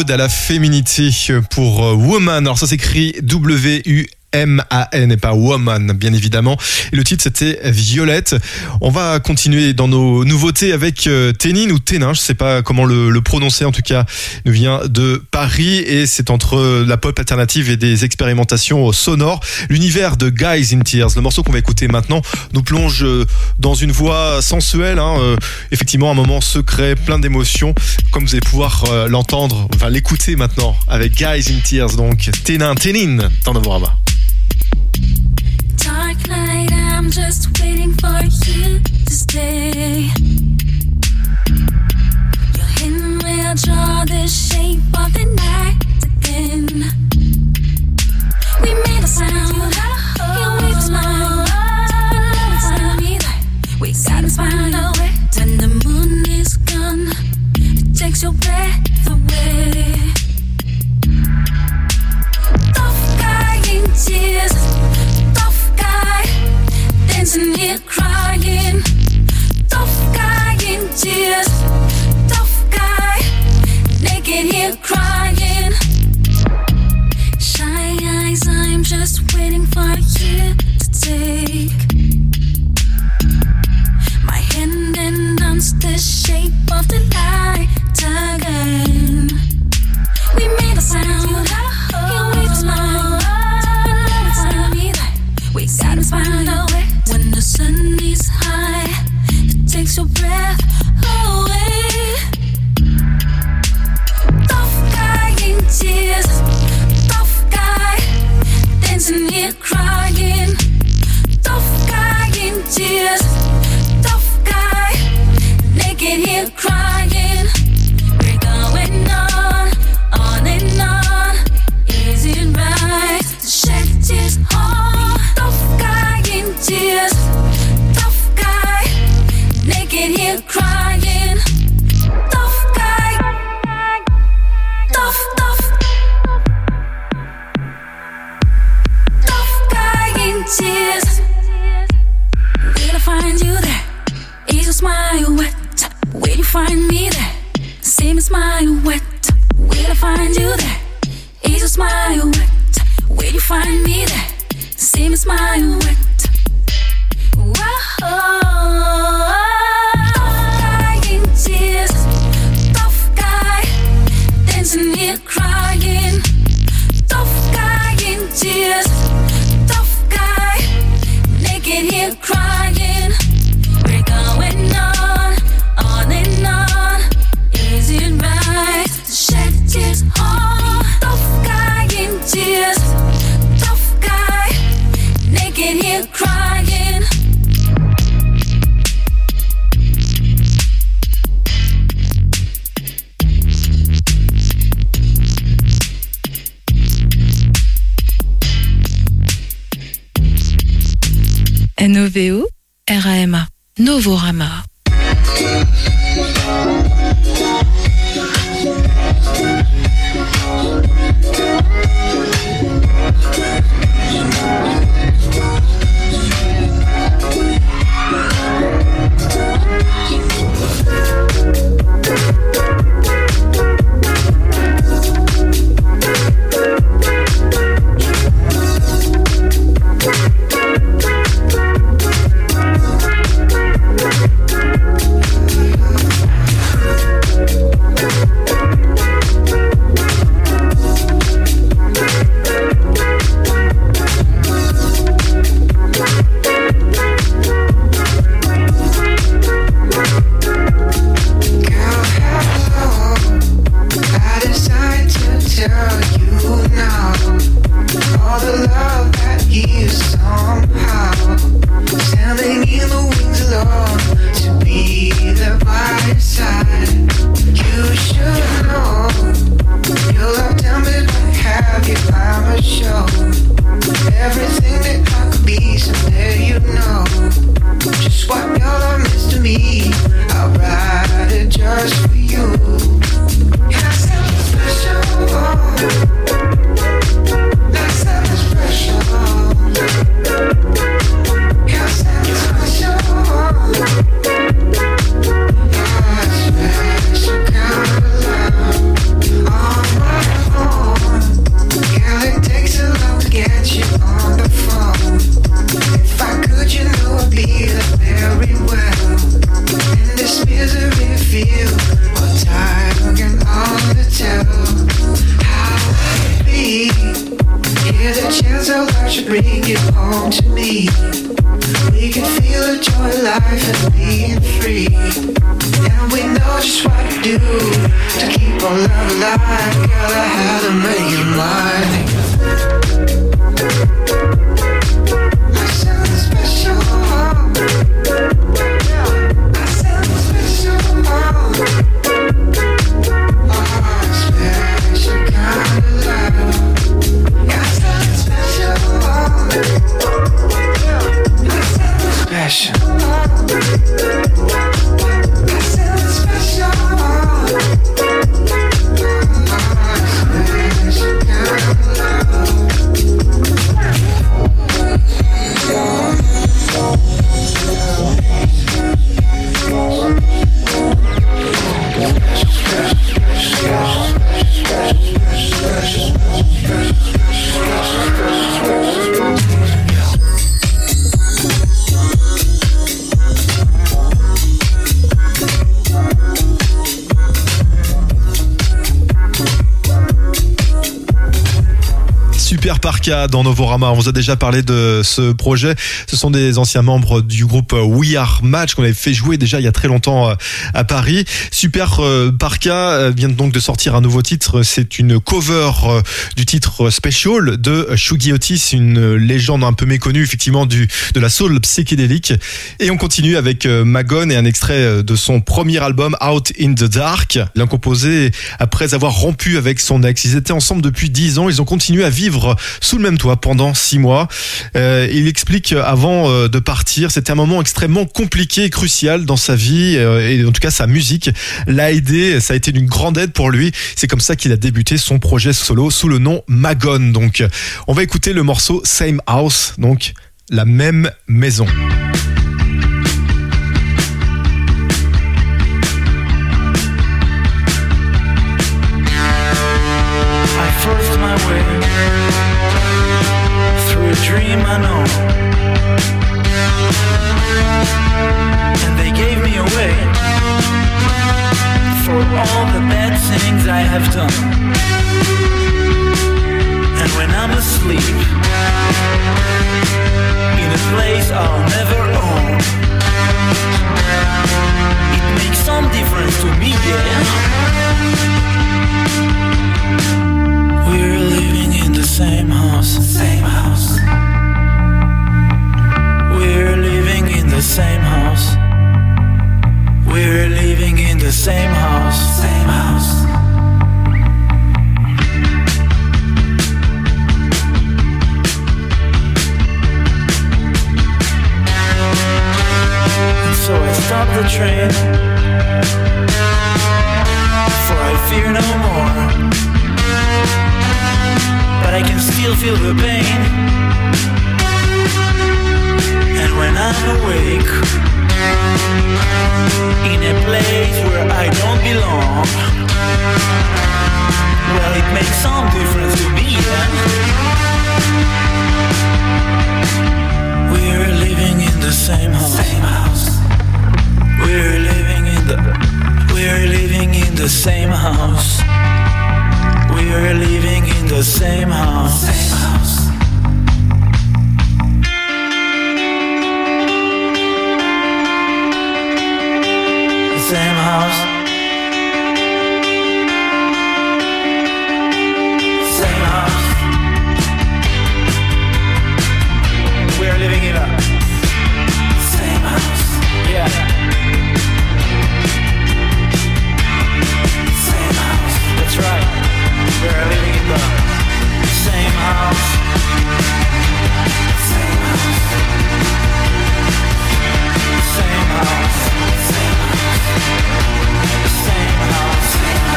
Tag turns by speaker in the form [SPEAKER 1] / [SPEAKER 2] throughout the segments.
[SPEAKER 1] ode à la féminité pour Woman. Alors ça s'écrit W-U-M-A-N et pas Woman, bien évidemment. Et le titre, c'était Violette. On va continuer dans nos nouveautés avec Ténine ou Ténin, je sais pas comment le prononcer, en tout cas, il nous vient de Paris et c'est entre la pop alternative et des expérimentations sonores. L'univers de Guys in Tears, le morceau qu'on va écouter maintenant, nous plonge dans une voix sensuelle, effectivement un moment secret, plein d'émotions, comme vous allez pouvoir l'entendre, enfin l'écouter maintenant avec Guys in Tears, donc Ténine, dans Novorama.
[SPEAKER 2] Dark night, I'm just waiting for you to stay. Your hand will draw the shape of the night again. We made a sound, your waves smile. We satisfied away when the moon is gone. It takes your breath away. Tough guy in tears. Dancing here crying, tough guy in tears, tough guy, naked here crying. Shy eyes, I'm just waiting for you to take my hand and dance the shape of the light again. We made a sound, your waves smile. We satisfy away when the sun is high. It takes your breath away. Tough guy in tears, tough guy, dancing here crying. Tough guy in tears, tough guy, naked here crying. We're going on and on. Is it right to shed tears on? Tough guy in tears, tough guy, naked here crying. Tough guy, tough guy in tears. Will I find you there? Is your smile wet? Will you find me there? Same smile wet. Will I find you there? Is your smile wet? Will you find me there? Same smile wet. Whoa. Tough guy in tears, tough guy, dancing here crying. Tough guy in tears, tough guy, naked here crying. We're going on and on. Is it right to shed tears on? Tough guy in tears, tough guy, naked here crying.
[SPEAKER 3] N-O-V-O-R-A-M-A. Novorama.
[SPEAKER 4] do to keep our love alive? Girl, I had to make it mine. I said it's special. I said it's special. Oh, special kind of love. Yeah, I said it's special. Special.
[SPEAKER 1] Super Parka dans Novorama. On vous a déjà parlé de ce projet. Ce sont des anciens membres du groupe We Are Match qu'on avait fait jouer déjà il y a très longtemps à Paris. Super Parka vient donc de sortir un nouveau titre. C'est une cover du titre Special de Shugi Otis, une légende un peu méconnue effectivement de la soul psychédélique. Et on continue avec Magon et un extrait de son premier album Out in the Dark. Il l'a composé après avoir rompu avec son ex. Ils étaient ensemble depuis 10 ans. Ils ont continué à vivre sous le même toit pendant 6 mois. Il explique avant de partir, c'était un moment extrêmement compliqué et crucial dans sa vie et en tout cas sa musique l'a aidé, ça a été d'une grande aide pour lui. C'est comme ça qu'il a débuté son projet solo sous le nom Magon. Donc on va écouter le morceau Same House, donc la même maison.
[SPEAKER 4] Dream I know, and they gave me away for all the bad things I have done. And when I'm asleep in a place I'll never own, it makes some difference to me, yeah. We're living in the same house, same house. We're living in the same house. We're living in the same house, same house. And so I stopped the train, for I fear no more. But I can still feel the pain. And when I'm awake in a place where I don't belong, well, it makes some difference to me, yeah? We're living in the same house, same house. We're living in the same house. We're living in the same house, same house. Same house. Same house. We're living in a same house. Yeah. Same house. That's right. We're living in the same house. Same house. Same house. Same house. Same house.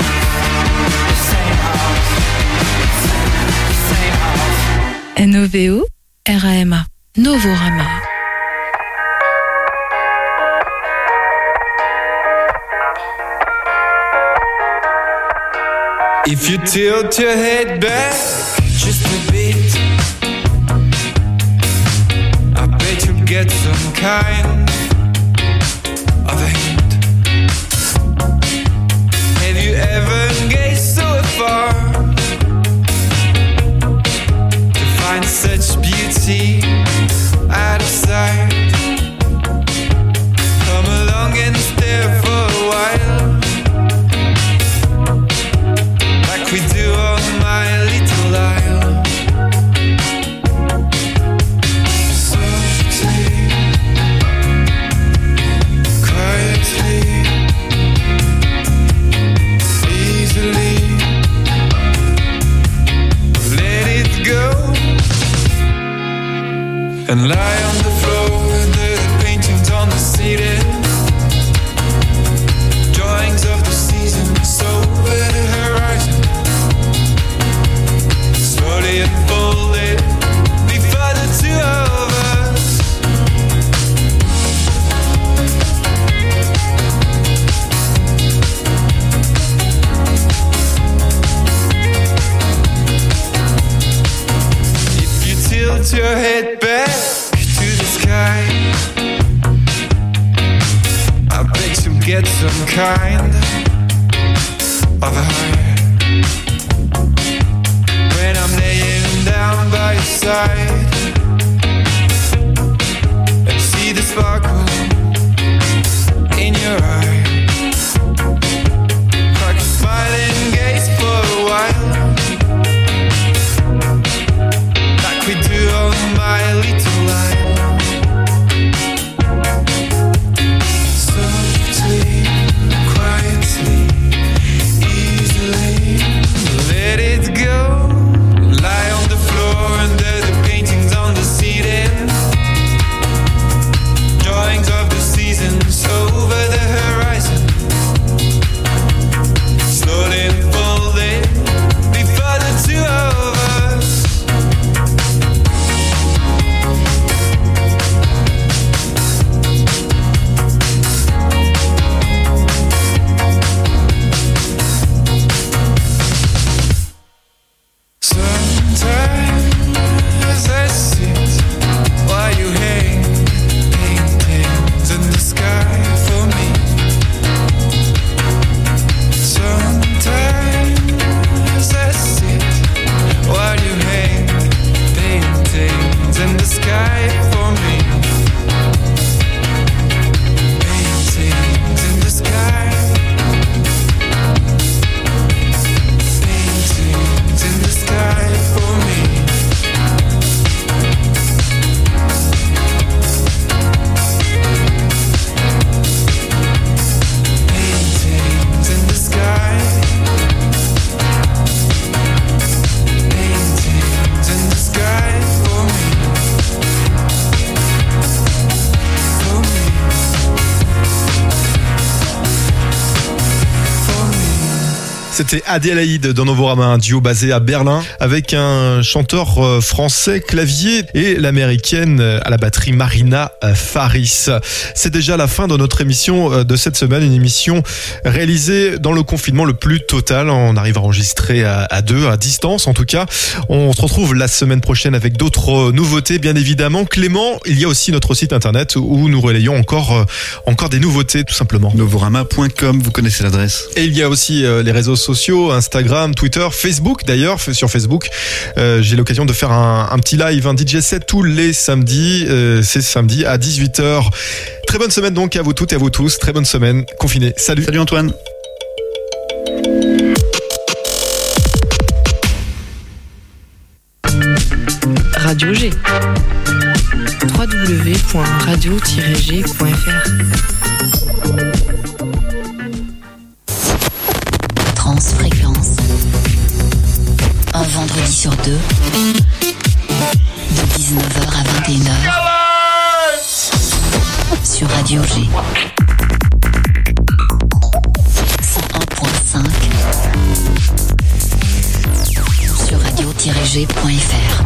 [SPEAKER 4] Same house. Same house.
[SPEAKER 3] NOVO RAMA Novorama.
[SPEAKER 4] If you tilt your head back just a bit, I bet you'll get some kind of a hint. Have you ever gazed so far to find such beauty out of sight? Come along and stare for a while. and lie on the floor under the paintings on the ceiling. Drawings of the seasons over the horizon, slowly unfolding before the two of us. If you tilt your head back to the sky, I bet you'll get some kind of a high. When I'm laying down by your side and see the sparkle in your eye, I can smile and gaze for a while, like we do on my little line. Softly, quietly, easily, let it go. Lie on the floor under the paintings on the ceiling. Drawings of the seasons over the horizon, slowly unfolding before the two of us. Sometimes I sit while you hang paintings in the sky for me. Sometimes I sit while you hang paintings in the sky for me. Paintings in the sky. Paintings in the sky for me. Paintings in the sky. Paintings in the sky for me. For me. For me.
[SPEAKER 1] C'était Adélaïde dans Novorama, un duo basé à Berlin avec un chanteur français clavier et l'américaine à la batterie Marina Faris. C'est déjà la fin de notre émission de cette semaine, une émission réalisée dans le confinement le plus total. On arrive à enregistrer à deux, à distance en tout cas. On se retrouve la semaine prochaine avec d'autres nouveautés bien évidemment. Clément, il y a aussi notre site internet où nous relayons encore des nouveautés tout simplement.
[SPEAKER 5] Novorama.com, vous connaissez l'adresse.
[SPEAKER 1] Et il y a aussi les réseaux sociaux, Instagram, Twitter, Facebook d'ailleurs. Sur Facebook, j'ai l'occasion de faire un petit live, un DJ set tous les samedis. C'est samedi à 18h. Très bonne semaine donc à vous toutes et à vous tous. Très bonne semaine confinée. Salut.
[SPEAKER 5] Salut Antoine.
[SPEAKER 3] Radio G. www.radio-g.fr.
[SPEAKER 6] Transfréquence. Un vendredi sur deux, de 19h à 21h, sur Radio G. 101.5, sur radio-g.fr.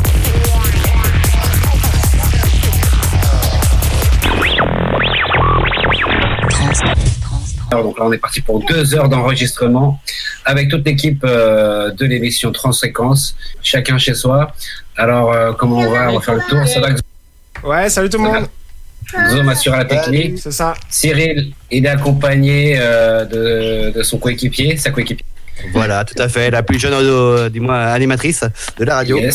[SPEAKER 7] Donc là, on est parti pour 2 heures d'enregistrement avec toute l'équipe de l'émission Transfréquence, chacun chez soi. Alors, comment on va faire le tour. Ça va,
[SPEAKER 8] Ouais, salut tout le monde.
[SPEAKER 7] Xom assure la technique.
[SPEAKER 8] C'est ça.
[SPEAKER 7] Cyril, il est accompagné de son coéquipier, sa coéquipière.
[SPEAKER 9] Voilà, tout à fait. La plus jeune, dis-moi, animatrice de la radio.
[SPEAKER 7] Yes.